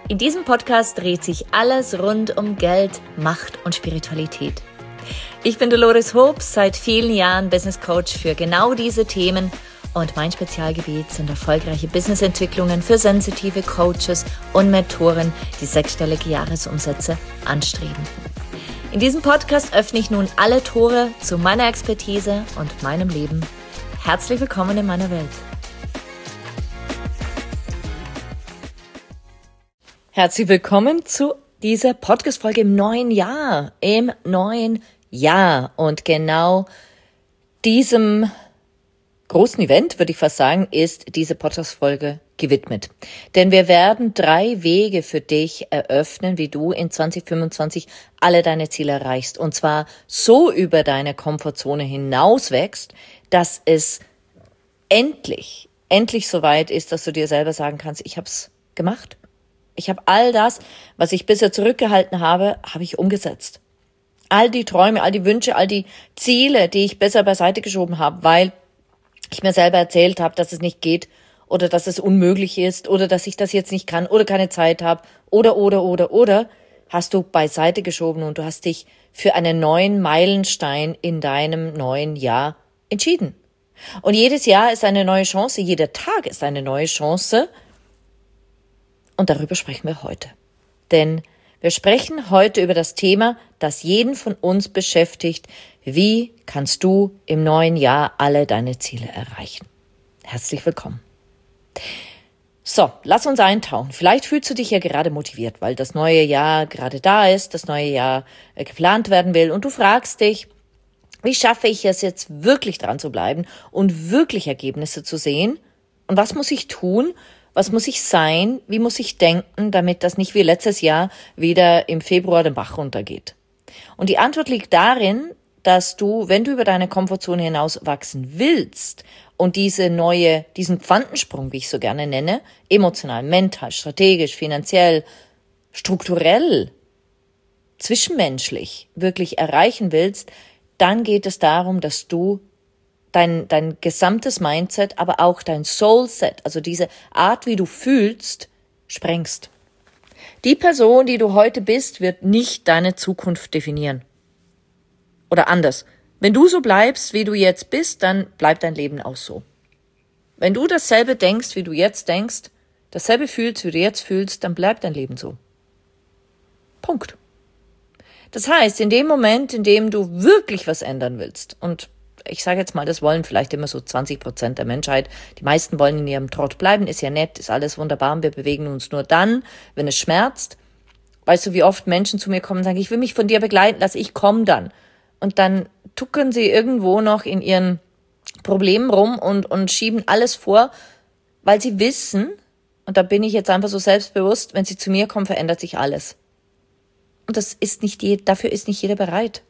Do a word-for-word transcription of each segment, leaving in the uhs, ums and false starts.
In diesem Podcast dreht sich alles rund um Geld, Macht und Spiritualität. Ich bin Dolores Hobbs, seit vielen Jahren Business Coach für genau diese Themen und mein Spezialgebiet sind erfolgreiche Businessentwicklungen für sensitive Coaches und Mentoren, die sechsstellige Jahresumsätze anstreben. In diesem Podcast öffne ich nun alle Tore zu meiner Expertise und meinem Leben. Herzlich willkommen in meiner Welt. Herzlich willkommen zu dieser Podcast-Folge im neuen Jahr, im neuen Jahr. Und genau diesem großen Event, würde ich fast sagen, ist diese Podcast-Folge gewidmet. Denn wir werden drei Wege für dich eröffnen, wie du in zwanzig fünfundzwanzig alle deine Ziele erreichst. Und zwar so über deine Komfortzone hinaus wächst, dass es endlich, endlich soweit ist, dass du dir selber sagen kannst, ich habe es gemacht. Ich habe all das, was ich bisher zurückgehalten habe, habe ich umgesetzt. All die Träume, all die Wünsche, all die Ziele, die ich besser beiseite geschoben habe, weil ich mir selber erzählt habe, dass es nicht geht oder dass es unmöglich ist oder dass ich das jetzt nicht kann oder keine Zeit habe oder, oder, oder, oder, hast du beiseite geschoben und du hast dich für einen neuen Meilenstein in deinem neuen Jahr entschieden. Und jedes Jahr ist eine neue Chance, jeder Tag ist eine neue Chance. Und darüber sprechen wir heute. Denn wir sprechen heute über das Thema, das jeden von uns beschäftigt. Wie kannst du im neuen Jahr alle deine Ziele erreichen? Herzlich willkommen. So, lass uns eintauchen. Vielleicht fühlst du dich ja gerade motiviert, weil das neue Jahr gerade da ist, das neue Jahr geplant werden will und du fragst dich, wie schaffe ich es jetzt wirklich dran zu bleiben und wirklich Ergebnisse zu sehen? Und was muss ich tun? Was muss ich sein? Wie muss ich denken, damit das nicht wie letztes Jahr wieder im Februar den Bach runtergeht? Und die Antwort liegt darin, dass du, wenn du über deine Komfortzone hinaus wachsen willst und diese neue, diesen Quantensprung, wie ich so gerne nenne, emotional, mental, strategisch, finanziell, strukturell, zwischenmenschlich wirklich erreichen willst, dann geht es darum, dass du Dein, dein gesamtes Mindset, aber auch dein Soulset, also diese Art, wie du fühlst, sprengst. Die Person, die du heute bist, wird nicht deine Zukunft definieren. Oder anders. Wenn du so bleibst, wie du jetzt bist, dann bleibt dein Leben auch so. Wenn du dasselbe denkst, wie du jetzt denkst, dasselbe fühlst, wie du jetzt fühlst, dann bleibt dein Leben so. Punkt. Das heißt, in dem Moment, in dem du wirklich was ändern willst und ich sage jetzt mal, das wollen vielleicht immer so zwanzig Prozent der Menschheit. Die meisten wollen in ihrem Trott bleiben, ist ja nett, ist alles wunderbar und wir bewegen uns nur dann, wenn es schmerzt. Weißt du, wie oft Menschen zu mir kommen und sagen, ich will mich von dir begleiten lassen, ich komme dann. Und dann tuckern sie irgendwo noch in ihren Problemen rum und, und schieben alles vor, weil sie wissen, und da bin ich jetzt einfach so selbstbewusst, wenn sie zu mir kommen, verändert sich alles. Und das ist nicht je, dafür ist nicht jeder bereit.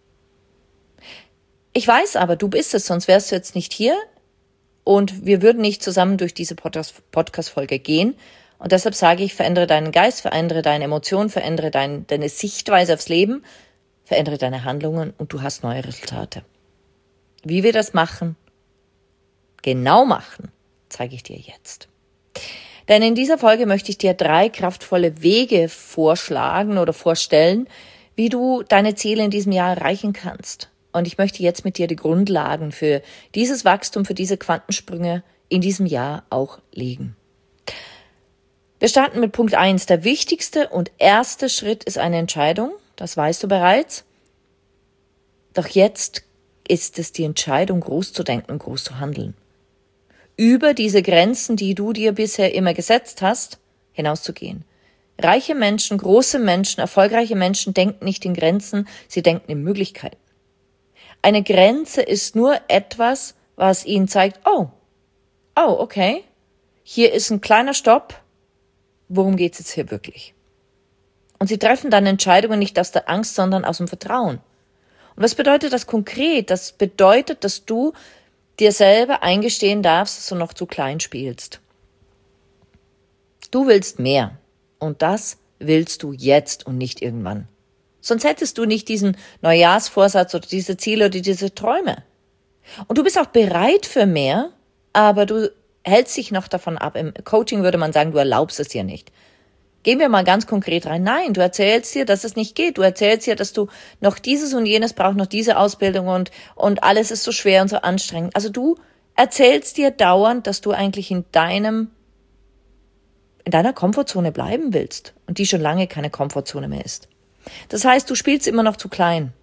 Ich weiß aber, du bist es, sonst wärst du jetzt nicht hier und wir würden nicht zusammen durch diese Podcast-Folge gehen. Und deshalb sage ich, verändere deinen Geist, verändere deine Emotionen, verändere dein, deine Sichtweise aufs Leben, verändere deine Handlungen und du hast neue Resultate. Wie wir das machen, genau machen, zeige ich dir jetzt. Denn in dieser Folge möchte ich dir drei kraftvolle Wege vorschlagen oder vorstellen, wie du deine Ziele in diesem Jahr erreichen kannst. Und ich möchte jetzt mit dir die Grundlagen für dieses Wachstum, für diese Quantensprünge in diesem Jahr auch legen. Wir starten mit Punkt eins. Der wichtigste und erste Schritt ist eine Entscheidung. Das weißt du bereits. Doch jetzt ist es die Entscheidung, groß zu denken und groß zu handeln. Über diese Grenzen, die du dir bisher immer gesetzt hast, hinauszugehen. Reiche Menschen, große Menschen, erfolgreiche Menschen denken nicht in Grenzen, sie denken in Möglichkeiten. Eine Grenze ist nur etwas, was ihnen zeigt, oh, oh, okay, hier ist ein kleiner Stopp, worum geht's jetzt hier wirklich? Und sie treffen dann Entscheidungen nicht aus der Angst, sondern aus dem Vertrauen. Und was bedeutet das konkret? Das bedeutet, dass du dir selber eingestehen darfst, dass du noch zu klein spielst. Du willst mehr und das willst du jetzt und nicht irgendwann. Sonst hättest du nicht diesen Neujahrsvorsatz oder diese Ziele oder diese Träume. Und du bist auch bereit für mehr, aber du hältst dich noch davon ab. Im Coaching würde man sagen, du erlaubst es dir nicht. Gehen wir mal ganz konkret rein. Nein, du erzählst dir, dass es nicht geht. Du erzählst dir, dass du noch dieses und jenes brauchst, noch diese Ausbildung und, und alles ist so schwer und so anstrengend. Also du erzählst dir dauernd, dass du eigentlich in deinem, in deiner Komfortzone bleiben willst und die schon lange keine Komfortzone mehr ist. Das heißt, du spielst immer noch zu klein.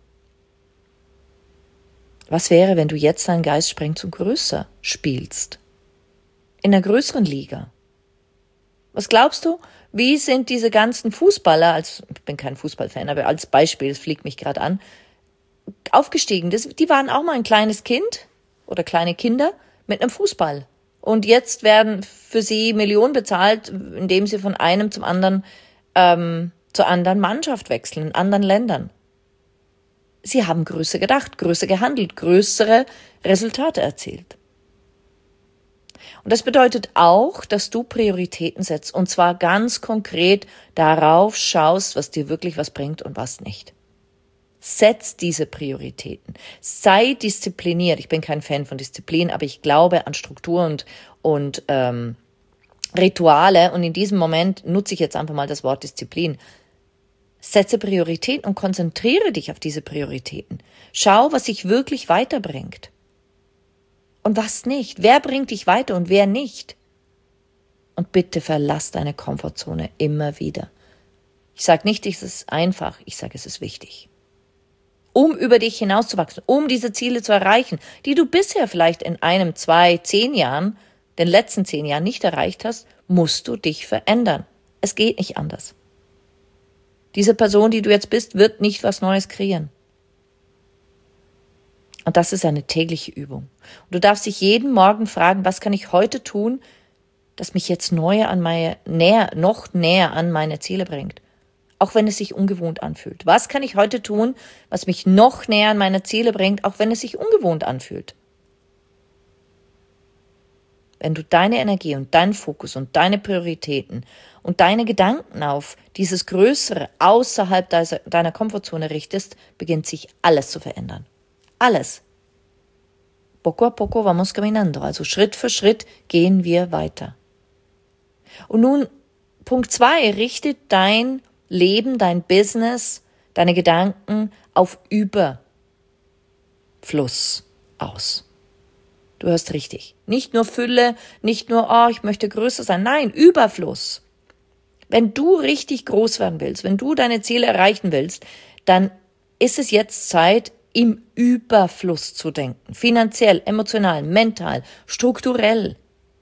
Was wäre, wenn du jetzt deinen Geist sprengt und größer spielst? In einer größeren Liga. Was glaubst du, wie sind diese ganzen Fußballer, als, ich bin kein Fußballfan, aber als Beispiel, das fliegt mich gerade an, aufgestiegen? Das, die waren auch mal ein kleines Kind oder kleine Kinder mit einem Fußball. Und jetzt werden für sie Millionen bezahlt, indem sie von einem zum anderen, ähm, zur anderen Mannschaft wechseln, in anderen Ländern. Sie haben größer gedacht, größer gehandelt, größere Resultate erzielt. Und das bedeutet auch, dass du Prioritäten setzt und zwar ganz konkret darauf schaust, was dir wirklich was bringt und was nicht. Setz diese Prioritäten. Sei diszipliniert. Ich bin kein Fan von Disziplin, aber ich glaube an Struktur und, und ähm, Rituale. Und in diesem Moment nutze ich jetzt einfach mal das Wort Disziplin. Setze Prioritäten und konzentriere dich auf diese Prioritäten. Schau, was dich wirklich weiterbringt. Und was nicht? Wer bringt dich weiter und wer nicht? Und bitte verlass deine Komfortzone immer wieder. Ich sage nicht, es ist einfach, ich sage, es ist wichtig. Um über dich hinauszuwachsen, um diese Ziele zu erreichen, die du bisher vielleicht in einem, zwei, zehn Jahren, den letzten zehn Jahren nicht erreicht hast, musst du dich verändern. Es geht nicht anders. Diese Person, die du jetzt bist, wird nicht was Neues kreieren. Und das ist eine tägliche Übung. Und du darfst dich jeden Morgen fragen, was kann ich heute tun, das mich jetzt näher an meine, näher, noch näher an meine Ziele bringt. Auch wenn es sich ungewohnt anfühlt. Was kann ich heute tun, was mich noch näher an meine Ziele bringt, auch wenn es sich ungewohnt anfühlt? Wenn du deine Energie und deinen Fokus und deine Prioritäten und deine Gedanken auf dieses Größere außerhalb deiner Komfortzone richtest, beginnt sich alles zu verändern. Alles. Poco a poco vamos caminando. Also Schritt für Schritt gehen wir weiter. Und nun, Punkt zwei, richte dein Leben, dein Business, deine Gedanken auf Überfluss aus. Du hörst richtig. Nicht nur Fülle, nicht nur, oh, ich möchte größer sein. Nein, Überfluss. Wenn du richtig groß werden willst, wenn du deine Ziele erreichen willst, dann ist es jetzt Zeit, im Überfluss zu denken. Finanziell, emotional, mental, strukturell.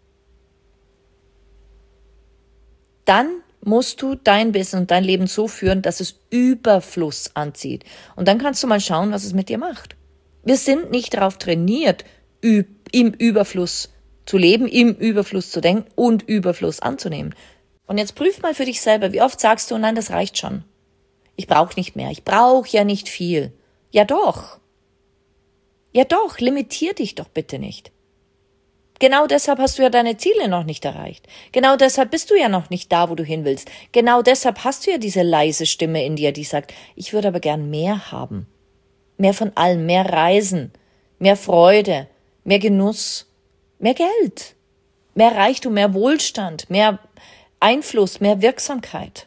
Dann musst du dein Business und dein Leben so führen, dass es Überfluss anzieht. Und dann kannst du mal schauen, was es mit dir macht. Wir sind nicht darauf trainiert, im Überfluss zu leben, im Überfluss zu denken und Überfluss anzunehmen. Und jetzt prüf mal für dich selber, wie oft sagst du, nein, das reicht schon. Ich brauche nicht mehr, ich brauche ja nicht viel. Ja doch. Ja doch, limitier dich doch bitte nicht. Genau deshalb hast du ja deine Ziele noch nicht erreicht. Genau deshalb bist du ja noch nicht da, wo du hin willst. Genau deshalb hast du ja diese leise Stimme in dir, die sagt, ich würde aber gern mehr haben. Mehr von allem, mehr Reisen, mehr Freude, mehr Genuss, mehr Geld, mehr Reichtum, mehr Wohlstand, mehr Einfluss, mehr Wirksamkeit.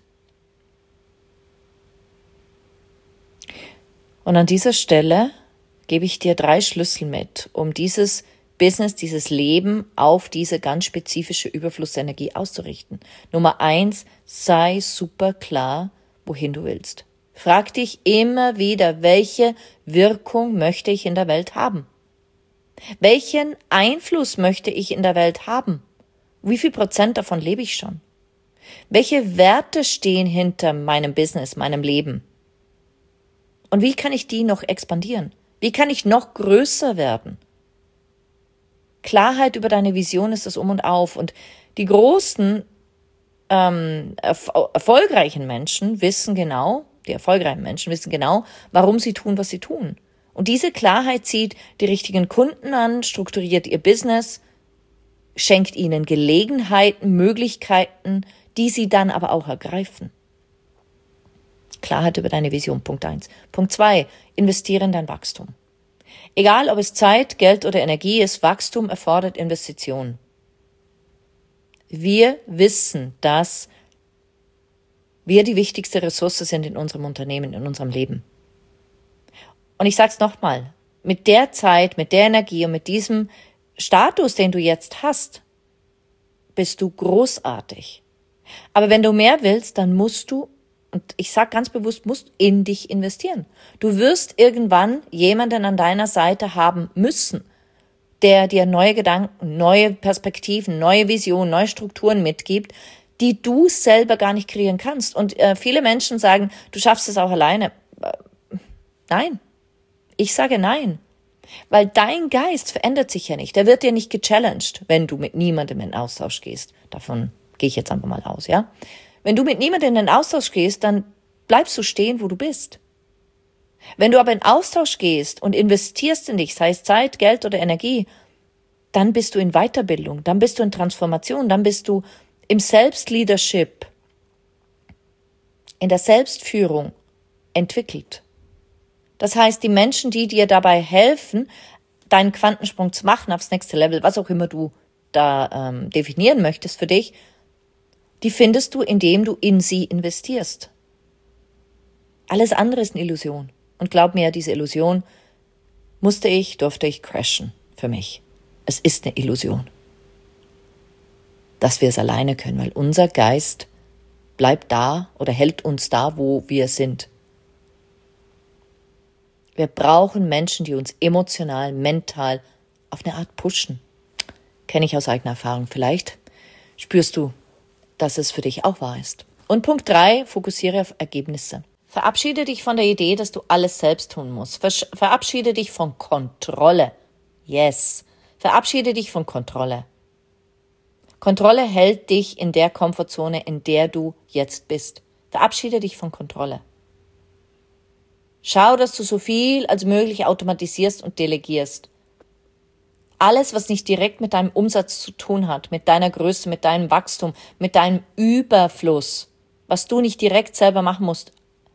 Und an dieser Stelle gebe ich dir drei Schlüssel mit, um dieses Business, dieses Leben auf diese ganz spezifische Überflussenergie auszurichten. Nummer eins, sei super klar, wohin du willst. Frag dich immer wieder, welche Wirkung möchte ich in der Welt haben? Welchen Einfluss möchte ich in der Welt haben? Wie viel Prozent davon lebe ich schon? Welche Werte stehen hinter meinem Business, meinem Leben? Und wie kann ich die noch expandieren? Wie kann ich noch größer werden? Klarheit über deine Vision ist das Um und Auf. Und die großen, ähm, erf- erfolgreichen Menschen wissen genau, die erfolgreichen Menschen wissen genau, warum sie tun, was sie tun. Und diese Klarheit zieht die richtigen Kunden an, strukturiert ihr Business, schenkt ihnen Gelegenheiten, Möglichkeiten, die sie dann aber auch ergreifen. Klarheit über deine Vision, Punkt eins. Punkt zwei, investiere in dein Wachstum. Egal, ob es Zeit, Geld oder Energie ist, Wachstum erfordert Investitionen. Wir wissen, dass wir die wichtigste Ressource sind in unserem Unternehmen, in unserem Leben. Und ich sage es nochmal, mit der Zeit, mit der Energie und mit diesem Status, den du jetzt hast, bist du großartig. Aber wenn du mehr willst, dann musst du, und ich sage ganz bewusst, musst in dich investieren. Du wirst irgendwann jemanden an deiner Seite haben müssen, der dir neue Gedanken, neue Perspektiven, neue Visionen, neue Strukturen mitgibt, die du selber gar nicht kreieren kannst. Und äh, viele Menschen sagen, du schaffst es auch alleine. Nein, ich sage nein. Weil dein Geist verändert sich ja nicht. Der wird dir nicht gechallenged, wenn du mit niemandem in Austausch gehst. Davon gehe ich jetzt einfach mal aus, ja? Wenn du mit niemandem in den Austausch gehst, dann bleibst du stehen, wo du bist. Wenn du aber in Austausch gehst und investierst in dich, sei es Zeit, Geld oder Energie, dann bist du in Weiterbildung, dann bist du in Transformation, dann bist du im Selbstleadership, in der Selbstführung entwickelt. Das heißt, die Menschen, die dir dabei helfen, deinen Quantensprung zu machen aufs nächste Level, was auch immer du da ähm, definieren möchtest für dich, die findest du, indem du in sie investierst. Alles andere ist eine Illusion. Und glaub mir, diese Illusion musste ich, durfte ich crashen für mich. Es ist eine Illusion. Dass wir es alleine können, weil unser Geist bleibt da oder hält uns da, wo wir sind. Wir brauchen Menschen, die uns emotional, mental auf eine Art pushen. Kenne ich aus eigener Erfahrung. Vielleicht spürst du, dass es für dich auch wahr ist. Und Punkt drei, fokussiere auf Ergebnisse. Verabschiede dich von der Idee, dass du alles selbst tun musst. Verabschiede dich von Kontrolle. Yes. Verabschiede dich von Kontrolle. Kontrolle hält dich in der Komfortzone, in der du jetzt bist. Verabschiede dich von Kontrolle. Schau, dass du so viel als möglich automatisierst und delegierst. Alles, was nicht direkt mit deinem Umsatz zu tun hat, mit deiner Größe, mit deinem Wachstum, mit deinem Überfluss, was du nicht direkt selber machen musst,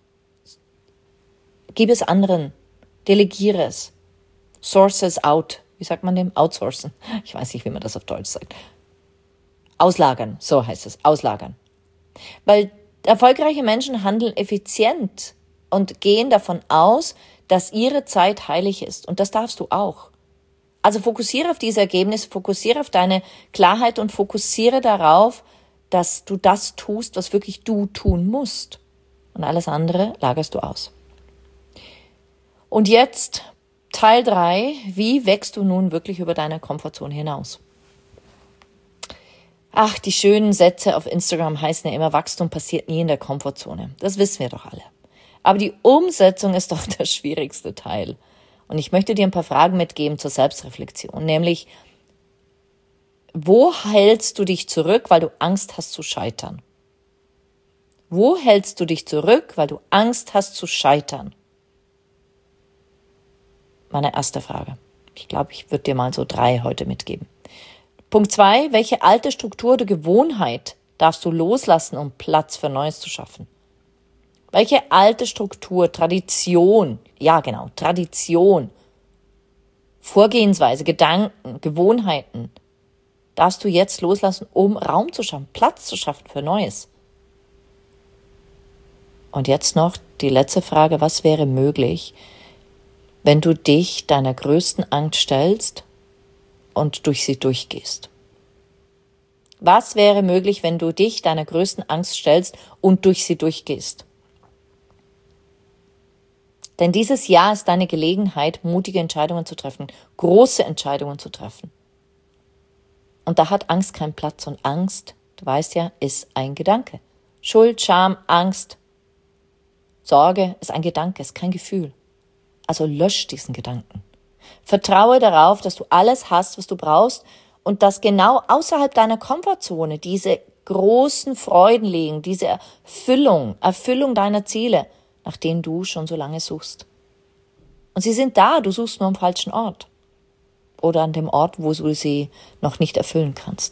gib es anderen, delegiere es, source es out. Wie sagt man dem? Outsourcen. Ich weiß nicht, wie man das auf Deutsch sagt. Auslagern, so heißt es, auslagern. Weil erfolgreiche Menschen handeln effizient und gehen davon aus, dass ihre Zeit heilig ist. Und das darfst du auch. Also fokussiere auf diese Ergebnisse, fokussiere auf deine Klarheit und fokussiere darauf, dass du das tust, was wirklich du tun musst. Und alles andere lagerst du aus. Und jetzt Teil drei. Wie wächst du nun wirklich über deine Komfortzone hinaus? Ach, die schönen Sätze auf Instagram heißen ja immer, Wachstum passiert nie in der Komfortzone. Das wissen wir doch alle. Aber die Umsetzung ist doch der schwierigste Teil. Und ich möchte dir ein paar Fragen mitgeben zur Selbstreflexion, nämlich, wo hältst du dich zurück, weil du Angst hast zu scheitern? Wo hältst du dich zurück, weil du Angst hast zu scheitern? Meine erste Frage. Ich glaube, ich würde dir mal so drei heute mitgeben. Punkt zwei, welche alte Struktur oder Gewohnheit darfst du loslassen, um Platz für Neues zu schaffen? Welche alte Struktur, Tradition, ja genau, Tradition, Vorgehensweise, Gedanken, Gewohnheiten darfst du jetzt loslassen, um Raum zu schaffen, Platz zu schaffen für Neues? Und jetzt noch die letzte Frage, was wäre möglich, wenn du dich deiner größten Angst stellst und durch sie durchgehst? Was wäre möglich, wenn du dich deiner größten Angst stellst und durch sie durchgehst? Denn dieses Jahr ist deine Gelegenheit, mutige Entscheidungen zu treffen, große Entscheidungen zu treffen. Und da hat Angst keinen Platz. Und Angst, du weißt ja, ist ein Gedanke. Schuld, Scham, Angst, Sorge ist ein Gedanke, ist kein Gefühl. Also lösch diesen Gedanken. Vertraue darauf, dass du alles hast, was du brauchst und dass genau außerhalb deiner Komfortzone diese großen Freuden liegen, diese Erfüllung, Erfüllung deiner Ziele, nach denen du schon so lange suchst. Und sie sind da, du suchst nur am falschen Ort. Oder an dem Ort, wo du sie noch nicht erfüllen kannst.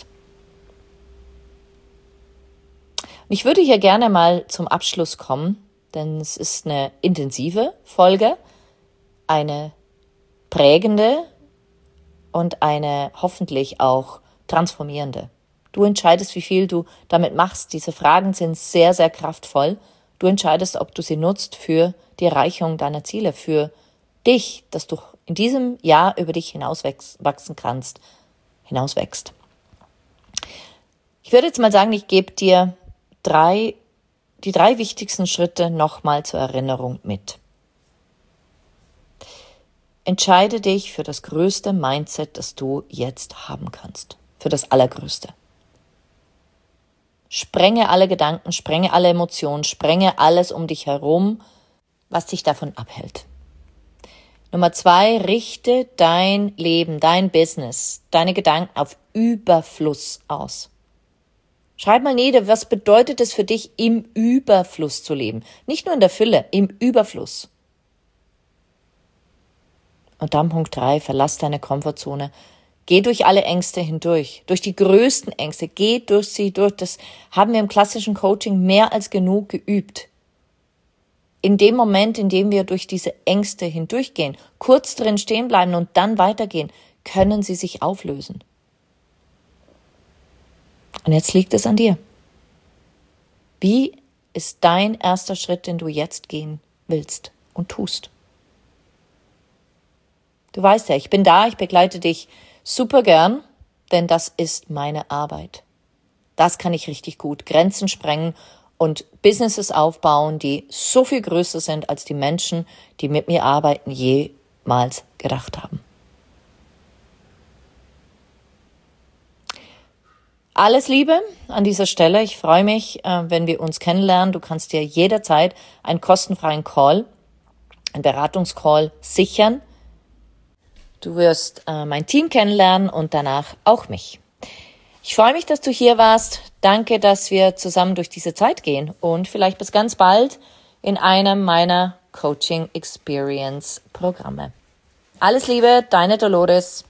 Und ich würde hier gerne mal zum Abschluss kommen, denn es ist eine intensive Folge, eine prägende und eine hoffentlich auch transformierende. Du entscheidest, wie viel du damit machst. Diese Fragen sind sehr, sehr kraftvoll. Du entscheidest, ob du sie nutzt für die Erreichung deiner Ziele, für dich, dass du in diesem Jahr über dich hinauswachsen kannst, hinauswächst. Ich würde jetzt mal sagen, ich gebe dir drei, die drei wichtigsten Schritte nochmal zur Erinnerung mit. Entscheide dich für das größte Mindset, das du jetzt haben kannst. Für das Allergrößte. Sprenge alle Gedanken, sprenge alle Emotionen, sprenge alles um dich herum, was dich davon abhält. Nummer zwei, richte dein Leben, dein Business, deine Gedanken auf Überfluss aus. Schreib mal nieder, was bedeutet es für dich, im Überfluss zu leben? Nicht nur in der Fülle, im Überfluss. Und dann Punkt drei, verlass deine Komfortzone. Geh durch alle Ängste hindurch, durch die größten Ängste, geh durch sie durch. Das haben wir im klassischen Coaching mehr als genug geübt. In dem Moment, in dem wir durch diese Ängste hindurchgehen, kurz drin stehen bleiben und dann weitergehen, können sie sich auflösen. Und jetzt liegt es an dir. Wie ist dein erster Schritt, den du jetzt gehen willst und tust? Du weißt ja, ich bin da, ich begleite dich super gern, denn das ist meine Arbeit. Das kann ich richtig gut. Grenzen sprengen und Businesses aufbauen, die so viel größer sind, als die Menschen, die mit mir arbeiten, jemals gedacht haben. Alles Liebe an dieser Stelle. Ich freue mich, wenn wir uns kennenlernen. Du kannst dir jederzeit einen kostenfreien Call, einen Beratungscall sichern. Du wirst äh, mein Team kennenlernen und danach auch mich. Ich freue mich, dass du hier warst. Danke, dass wir zusammen durch diese Zeit gehen und vielleicht bis ganz bald in einem meiner Coaching Experience Programme. Alles Liebe, deine Dolores.